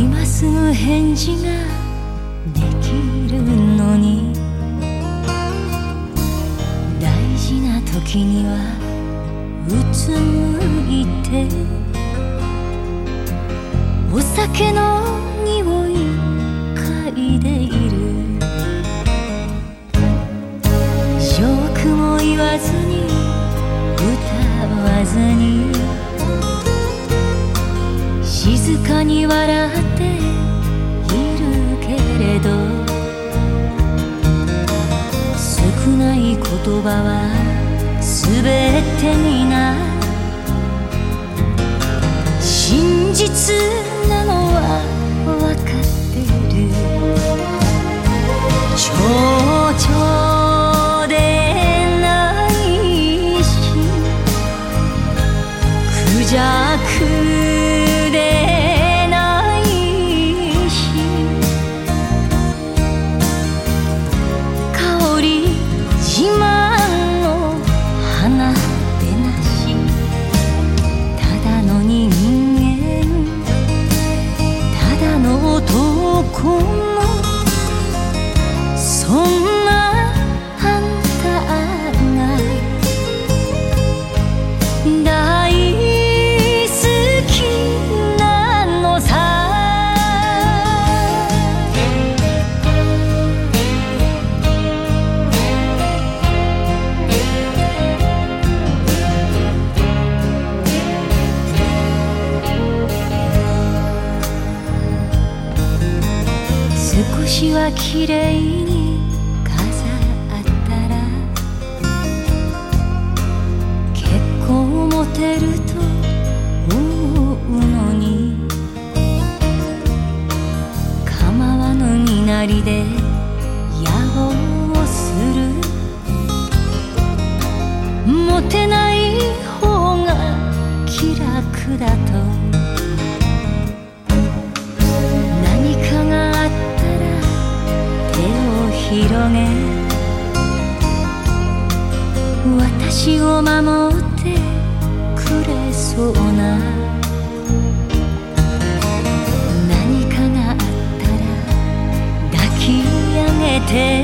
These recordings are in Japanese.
今すぐ返事ができるのに、大事な時にはうつむいて、お酒の匂い嗅いでいる。ジョークも言わずに歌わずに、静かに笑っているけれど、少ない言葉は全てになる。真実なのは分かってる。蝶々でないし、クジャクでないし、香り自慢の花でなし、ただの人間、ただの男の、そんなあんたが大好きなのさ。少しは綺麗に飾ったら、結構モテると思うのに、構わぬ身なりで野望をする。モテない方が気楽だと、何かがあったら手を広げ、私を守ってくれそうな。何かがあったら抱き上げて、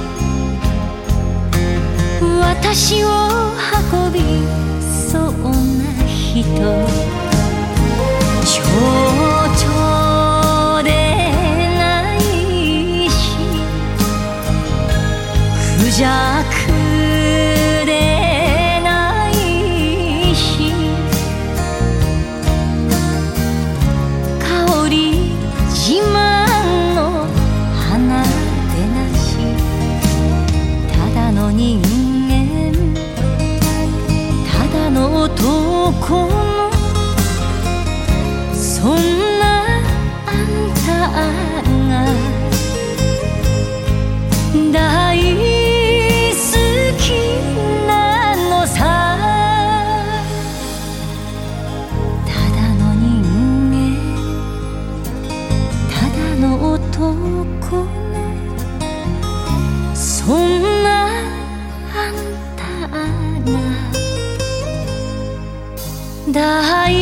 私を運びそうな人。蝶々でないし、クジャクでないし、香り自慢の花でなし、ただの人間、ただの男の、そんなあんたが大好きなのさ。ただの人間、ただの男の、そんなあんたが大